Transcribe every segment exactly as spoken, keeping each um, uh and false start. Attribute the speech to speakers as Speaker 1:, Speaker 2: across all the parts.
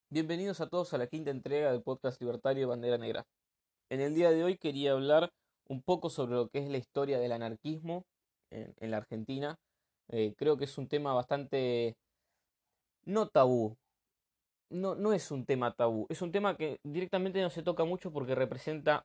Speaker 1: Bienvenidos a todos a la quinta entrega del podcast libertario Bandera Negra. En el día de hoy quería hablar un poco sobre lo que es la historia del anarquismo en, en la Argentina. Eh, creo que es un tema bastante no tabú. No, no es un tema tabú. Es un tema que directamente no se toca mucho porque representa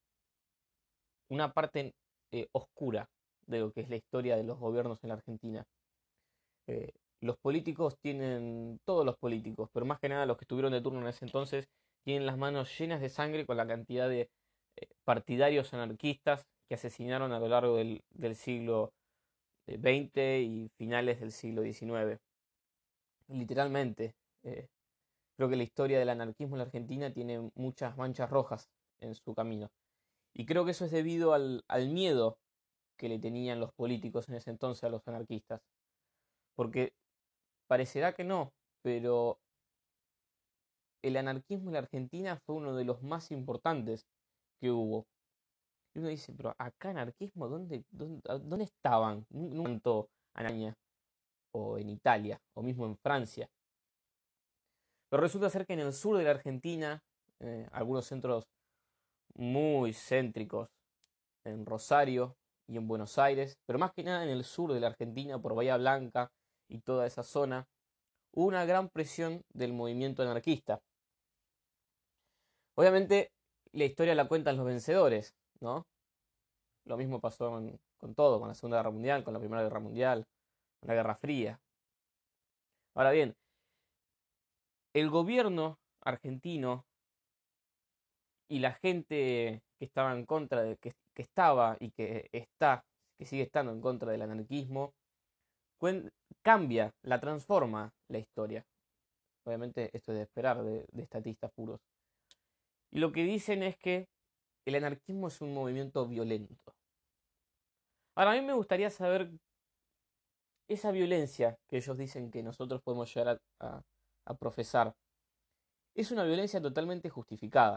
Speaker 1: una parte eh, oscura de lo que es la historia de los gobiernos en la Argentina. Eh, los políticos tienen, todos los políticos, pero más que nada los que estuvieron de turno en ese entonces, tienen las manos llenas de sangre con la cantidad de eh, partidarios anarquistas que asesinaron a lo largo del, del siglo veinte y finales del siglo diecinueve. Literalmente, eh, creo que la historia del anarquismo en la Argentina tiene muchas manchas rojas en su camino. Y creo que eso es debido al, al miedo que le tenían los políticos en ese entonces a los anarquistas. Porque parecerá que no, pero el anarquismo en la Argentina fue uno de los más importantes que hubo. Y uno dice, pero acá anarquismo, ¿dónde, dónde, dónde estaban? No tanto en Alemania o en Italia o mismo en Francia. Pero resulta ser que en el sur de la Argentina, eh, algunos centros muy céntricos, en Rosario y en Buenos Aires, pero más que nada en el sur de la Argentina, por Bahía Blanca y toda esa zona, hubo una gran presión del movimiento anarquista. Obviamente, la historia la cuentan los vencedores, ¿no? Lo mismo pasó con, con todo, con la Segunda Guerra Mundial, con la Primera Guerra Mundial, con la Guerra Fría. Ahora bien, el gobierno argentino y la gente que estaba en contra de, que, que estaba y que está, que sigue estando en contra del anarquismo, cuen- cambia, la transforma la historia. Obviamente esto es de esperar de, de estatistas puros. Y lo que dicen es que el anarquismo es un movimiento violento. Ahora, a mí me gustaría saber esa violencia que ellos dicen que nosotros podemos llegar a, a- a profesar. Es una violencia totalmente justificada.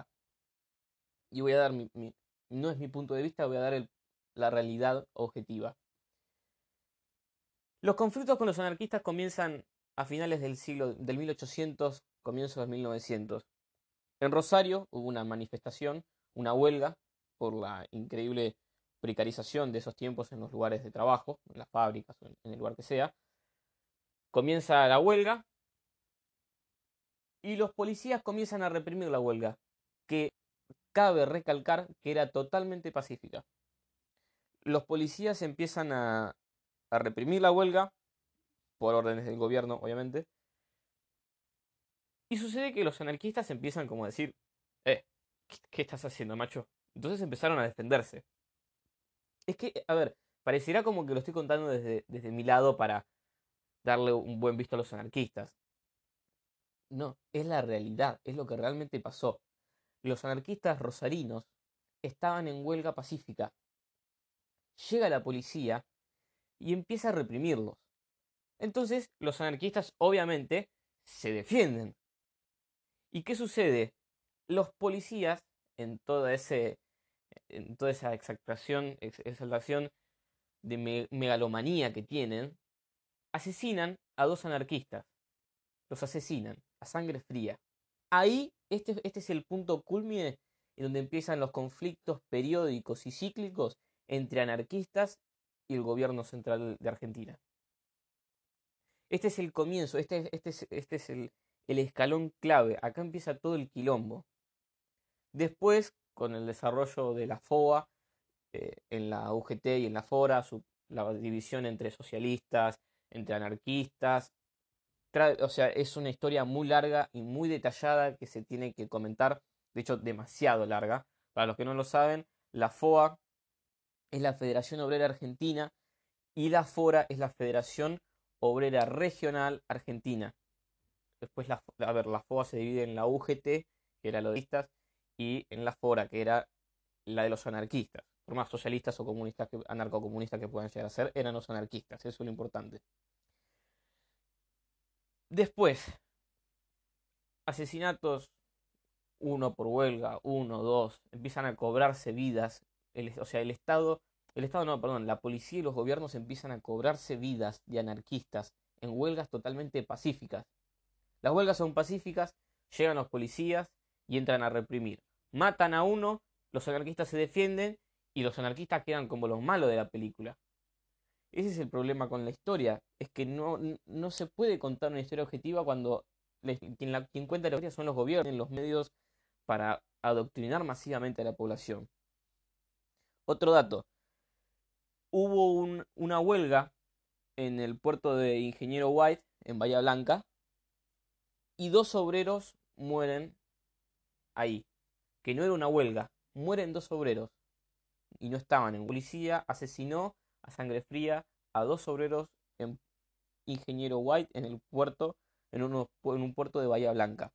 Speaker 1: Y voy a dar mi, mi- no es mi punto de vista, voy a dar el- la realidad objetiva. Los conflictos con los anarquistas comienzan a finales del siglo del mil ochocientos, comienzos del mil novecientos. En Rosario hubo una manifestación, una huelga por la increíble precarización de esos tiempos en los lugares de trabajo, en las fábricas o en, en el lugar que sea. Comienza la huelga y los policías comienzan a reprimir la huelga, que cabe recalcar que era totalmente pacífica. Los policías empiezan a, a reprimir la huelga, por órdenes del gobierno, obviamente, y sucede que los anarquistas empiezan como a decir, eh, ¿qué, qué estás haciendo, macho? Entonces empezaron a defenderse. Es que, a ver, pareciera como que lo estoy contando desde, desde mi lado para darle un buen visto a los anarquistas. No, es la realidad, es lo que realmente pasó. Los anarquistas rosarinos estaban en huelga pacífica. Llega la policía y empieza a reprimirlos. Entonces, los anarquistas obviamente se defienden. ¿Y qué sucede? Los policías, en toda, ese, en toda esa exaltación, exaltación de me- megalomanía que tienen, asesinan a dos anarquistas. Los asesinan a sangre fría. Ahí, este, este es el punto culmine en donde empiezan los conflictos periódicos y cíclicos entre anarquistas y el gobierno central de Argentina. Este es el comienzo, este, este es, este es el, el escalón clave. Acá empieza todo el quilombo. Después, con el desarrollo de la FOA, eh, en la U G T y en la FORA, su, la división entre socialistas, entre anarquistas, o sea, es una historia muy larga y muy detallada que se tiene que comentar, de hecho demasiado larga. Para los que no lo saben, la FOA es la Federación Obrera Argentina y la FORA es la Federación Obrera Regional Argentina. Después, la, a ver, la FOA se divide en la U G T, que era los anarquistas, y en la FORA, que era la de los anarquistas. Por más socialistas o comunistas que, anarcocomunistas que puedan llegar a ser, eran los anarquistas, eso es lo importante. Después, asesinatos, uno por huelga, uno, dos, empiezan a cobrarse vidas. El, o sea, el Estado, el Estado no, perdón, la policía y los gobiernos empiezan a cobrarse vidas de anarquistas en huelgas totalmente pacíficas. Las huelgas son pacíficas llegan los policías y entran a reprimir. Matan a uno, los anarquistas se defienden y los anarquistas quedan como los malos de la película. Ese es el problema con la historia, es que no, no se puede contar una historia objetiva cuando quien, la, quien cuenta la historia son los gobiernos, los medios para adoctrinar masivamente a la población. Otro dato, hubo un, una huelga en el puerto de Ingeniero White, en Bahía Blanca, y dos obreros mueren ahí. Que no era una huelga, mueren dos obreros y no estaban en policía, asesinó a sangre fría a dos obreros en Ingeniero White en el puerto, en, uno, en un puerto de Bahía Blanca.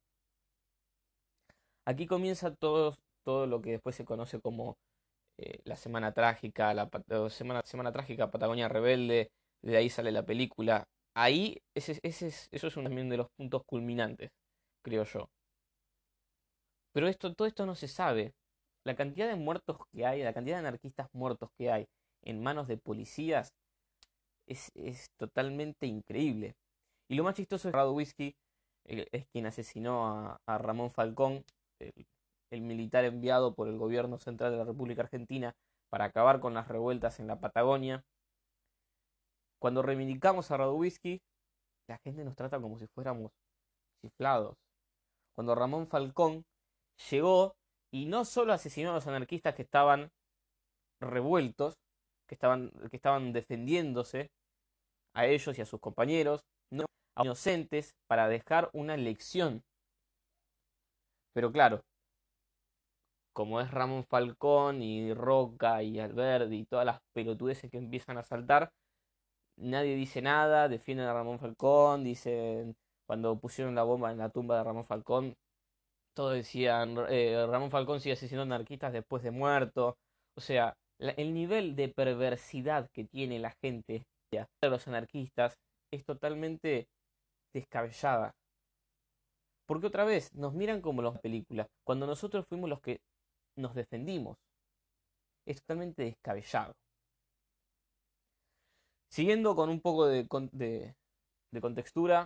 Speaker 1: Aquí comienza todo, todo lo que después se conoce como eh, la Semana Trágica, la semana, semana Trágica, Patagonia Rebelde, de ahí sale la película. Ahí, ese, ese es, eso es uno también de los puntos culminantes, creo yo. Pero esto, todo esto no se sabe. La cantidad de muertos que hay, la cantidad de anarquistas muertos que hay en manos de policías es, es totalmente increíble. Y lo más chistoso es que Radowisky es quien asesinó a, a Ramón Falcón, el, el militar enviado por el gobierno central de la República Argentina para acabar con las revueltas en la Patagonia. Cuando reivindicamos a Radowisky, la gente nos trata como si fuéramos chiflados. Cuando Ramón Falcón llegó y no solo asesinó a los anarquistas que estaban revueltos, que estaban, que estaban defendiéndose a ellos y a sus compañeros, no a inocentes para dejar una lección. Pero claro, como es Ramón Falcón y Roca y Alberdi y todas las pelotudeces que empiezan a saltar, nadie dice nada, defienden a Ramón Falcón, dicen cuando pusieron la bomba en la tumba de Ramón Falcón, todos decían eh, Ramón Falcón sigue asesinando anarquistas después de muerto. O sea, la, el nivel de perversidad que tiene la gente de los anarquistas es totalmente descabellada. Porque otra vez nos miran como las películas, cuando nosotros fuimos los que nos defendimos. Es totalmente descabellado. Siguiendo con un poco de, de, de contextura,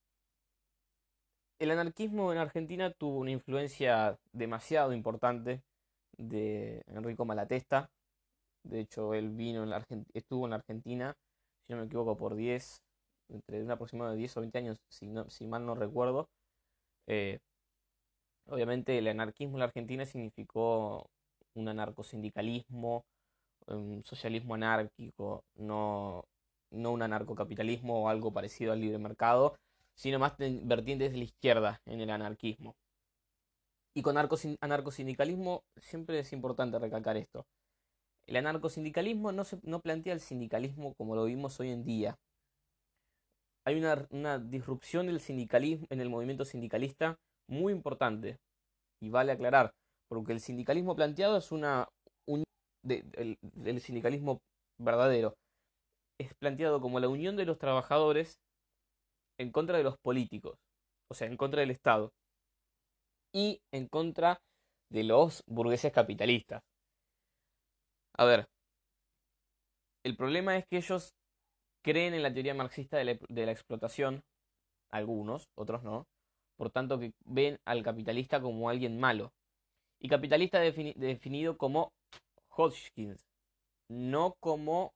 Speaker 1: el anarquismo en Argentina tuvo una influencia demasiado importante de Enrico Malatesta. De hecho, él vino en la Argent- estuvo en la Argentina, si no me equivoco, por diez, entre un aproximado de diez o veinte años, si, no, si mal no recuerdo. Eh, obviamente el anarquismo en la Argentina significó un anarcosindicalismo, un socialismo anárquico, no, no un anarcocapitalismo o algo parecido al libre mercado, sino más vertientes de la izquierda en el anarquismo. Y con anarcosindicalismo siempre es importante recalcar esto. El anarcosindicalismo no, se, no plantea el sindicalismo como lo vimos hoy en día. Hay una, una disrupción del sindicalismo en el movimiento sindicalista muy importante. Y vale aclarar, porque el sindicalismo planteado es una unión de, de, del sindicalismo verdadero. Es planteado como la unión de los trabajadores en contra de los políticos, o sea, en contra del Estado, y en contra de los burgueses capitalistas. A ver, el problema es que ellos creen en la teoría marxista de la, de la explotación, algunos, otros no, por tanto que ven al capitalista como alguien malo. Y capitalista defini definido como Hodgkins, no como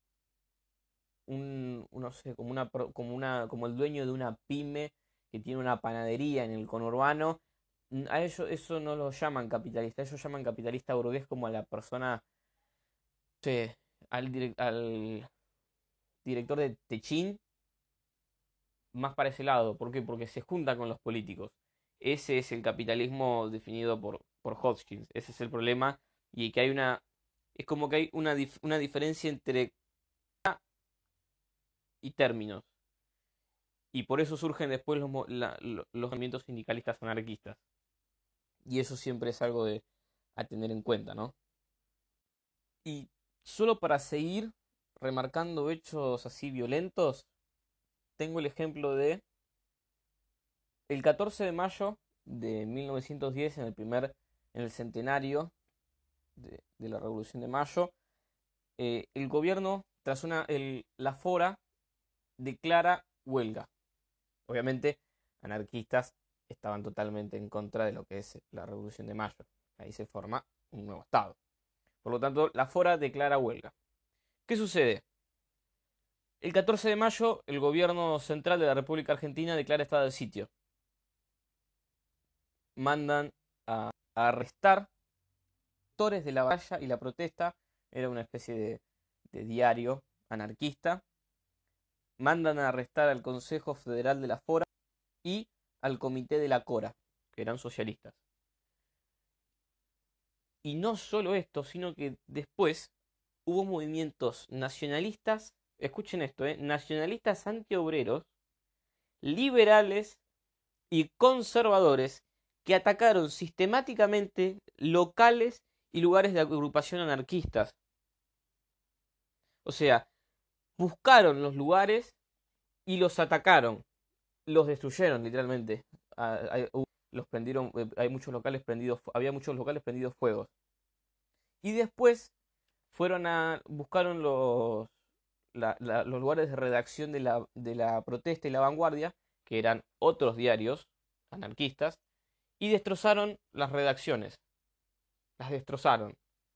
Speaker 1: un, no sé, como una, como una, como el dueño de una pyme que tiene una panadería en el conurbano. A ellos eso no lo llaman capitalista, ellos llaman capitalista burgués como a la persona, no sé, al, direct, al director de Techin, más para ese lado. ¿Por qué? Porque se junta con los políticos. Ese es el capitalismo definido por, por Hodgkins. Ese es el problema. Y que hay una. Es como que hay una, dif una diferencia entre y términos. Y por eso surgen después los, la, los movimientos sindicalistas anarquistas. Y eso siempre es algo de, a tener en cuenta, ¿no? Y solo para seguir remarcando hechos así violentos, tengo el ejemplo de el catorce de mayo de mil novecientos diez, en el primer, en el centenario de, de la Revolución de Mayo, eh, el gobierno, tras una, el, la Fora, declara huelga. Obviamente, anarquistas estaban totalmente en contra de lo que es la Revolución de Mayo. Ahí se forma un nuevo Estado. Por lo tanto, la Fora declara huelga. ¿Qué sucede? El catorce de mayo, el gobierno central de la República Argentina declara estado de sitio. Mandan a, a arrestar actores de la batalla y la protesta. Era una especie de, de diario anarquista. Mandan a arrestar al Consejo Federal de la Fora y al Comité de la Cora, que eran socialistas. Y no solo esto, sino que después hubo movimientos nacionalistas, escuchen esto, ¿eh? Nacionalistas antiobreros, liberales y conservadores que atacaron sistemáticamente locales y lugares de agrupación anarquistas. O sea, buscaron los lugares y los atacaron, los destruyeron literalmente. Los prendieron, hay muchos locales prendidos, había muchos locales prendidos fuegos. Y después fueron a buscaron los la, la, los lugares de redacción de la, de la protesta y la vanguardia, que eran otros diarios anarquistas, y destrozaron las redacciones. Las destrozaron.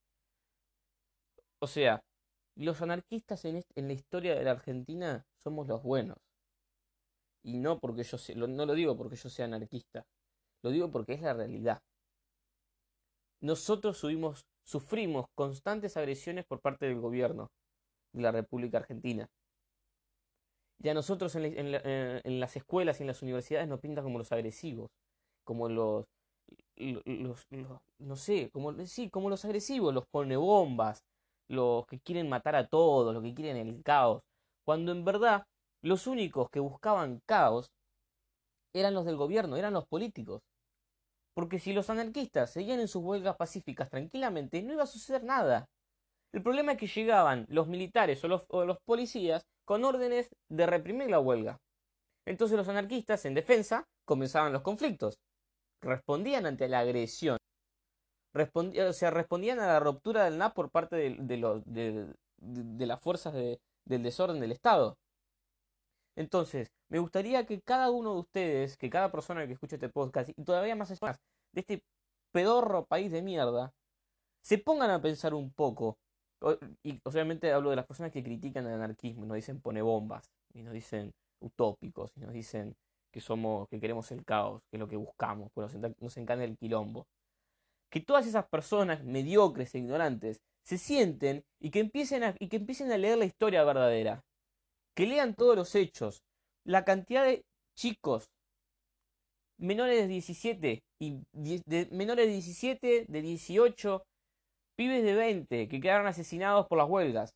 Speaker 1: O sea, los anarquistas en, en la historia de la Argentina somos los buenos. Y no porque yo sea, no lo digo porque yo sea anarquista. Lo digo porque es la realidad. Nosotros subimos, sufrimos constantes agresiones por parte del gobierno de la República Argentina. Y a nosotros en, la, en, la, en las escuelas y en las universidades nos pintan como los agresivos, como los, los, los, los no sé, como, sí, como los agresivos, los ponebombas, los que quieren matar a todos, los que quieren el caos. Cuando en verdad los únicos que buscaban caos eran los del gobierno, eran los políticos. Porque si los anarquistas seguían en sus huelgas pacíficas tranquilamente, no iba a suceder nada. El problema es que llegaban los militares o los, o los policías con órdenes de reprimir la huelga. Entonces los anarquistas, en defensa, comenzaban los conflictos. Respondían ante la agresión. Respondían, o sea, respondían a la ruptura del N A P por parte de, de, los, de, de, de las fuerzas de, del desorden del Estado. Entonces, me gustaría que cada uno de ustedes, que cada persona que escuche este podcast, y todavía más personas de este pedorro país de mierda, se pongan a pensar un poco. Y obviamente hablo de las personas que critican el anarquismo y nos dicen pone bombas, y nos dicen utópicos, y nos dicen que somos, que queremos el caos, que es lo que buscamos, pues nos, nos encanta el quilombo. Que todas esas personas mediocres e ignorantes se sienten y que empiecen a, y que empiecen a leer la historia verdadera. Que lean todos los hechos. La cantidad de chicos menores de diecisiete y de, menores de diecisiete, de dieciocho, pibes de veinte que quedaron asesinados por las huelgas.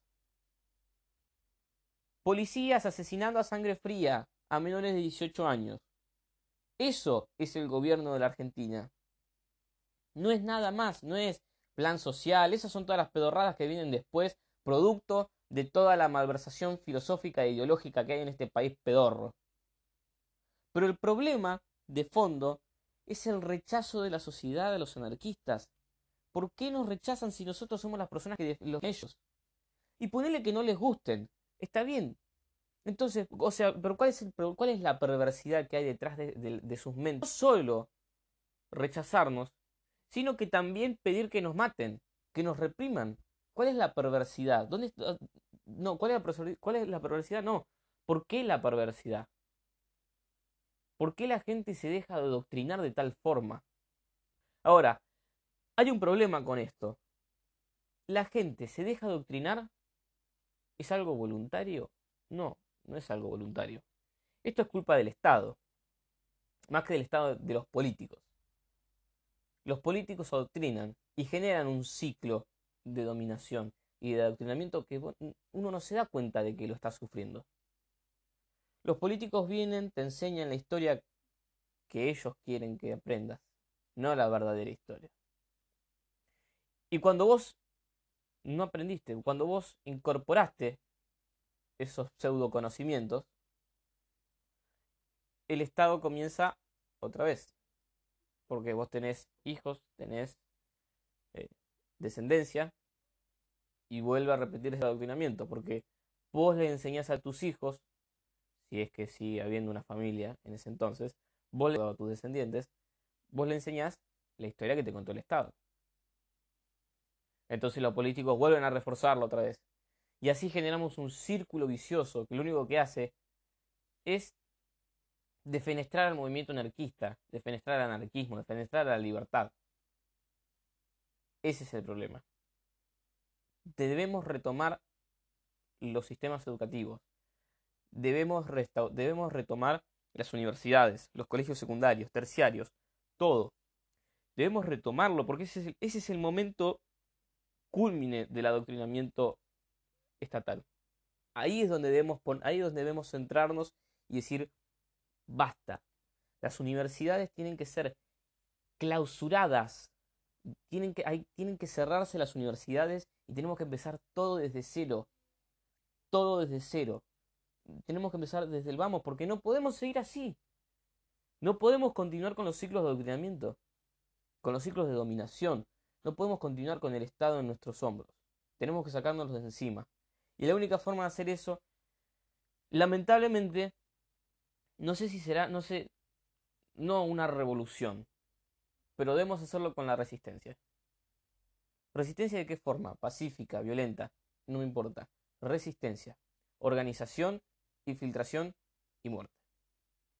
Speaker 1: Policías asesinando a sangre fría a menores de dieciocho años. Eso es el gobierno de la Argentina. No es nada más, no es plan social. Esas son todas las pedorradas que vienen después, producto de toda la malversación filosófica e ideológica que hay en este país pedorro. Pero el problema, de fondo, es el rechazo de la sociedad a los anarquistas. ¿Por qué nos rechazan si nosotros somos las personas que los ellos? Y ponerle que no les gusten. Está bien. Entonces, o sea, pero ¿cuál es, el, cuál es la perversidad que hay detrás de, de, de sus mentes? No solo rechazarnos, sino que también pedir que nos maten, que nos repriman. ¿Cuál es la perversidad? ¿Dónde está? No, ¿cuál es la, cuál es la perversidad? No. ¿Por qué la perversidad? ¿Por qué la gente se deja adoctrinar de tal forma? Ahora, hay un problema con esto. ¿La gente se deja adoctrinar? ¿Es algo voluntario? No, no es algo voluntario. Esto es culpa del Estado, más que del Estado de los políticos. Los políticos adoctrinan y generan un ciclo de dominación y de adoctrinamiento que uno no se da cuenta de que lo está sufriendo. Los políticos vienen, te enseñan la historia que ellos quieren que aprendas, no la verdadera historia. Y cuando vos no aprendiste, cuando vos incorporaste esos pseudo conocimientos, el Estado comienza otra vez. Porque vos tenés hijos, tenés eh, descendencia, y vuelve a repetir ese adoctrinamiento. Porque vos le enseñás a tus hijos, si es que sigue habiendo una familia en ese entonces, vos le a tus descendientes, vos le enseñás la historia que te contó el Estado. Entonces los políticos vuelven a reforzarlo otra vez. Y así generamos un círculo vicioso que lo único que hace es defenestrar al movimiento anarquista, defenestrar al anarquismo, defenestrar a la libertad. Ese es el problema. Debemos retomar los sistemas educativos. Debemos, debemos retomar las universidades, los colegios secundarios, terciarios, todo. Debemos retomarlo porque ese es el, ese es el momento cúlmine del adoctrinamiento estatal. Ahí es donde debemos, ahí es donde debemos centrarnos y decir, basta. Las universidades tienen que ser clausuradas. Tienen que, hay, tienen que cerrarse las universidades y tenemos que empezar todo desde cero. Todo desde cero. Tenemos que empezar desde el vamos porque no podemos seguir así. No podemos continuar con los ciclos de adoctrinamiento, con los ciclos de dominación. No podemos continuar con el Estado en nuestros hombros. Tenemos que sacárnoslos de encima. Y la única forma de hacer eso, lamentablemente, no sé si será, no sé, no una revolución, pero debemos hacerlo con la resistencia. ¿Resistencia de qué forma? Pacífica, violenta, no me importa. Resistencia, organización, infiltración y muerte.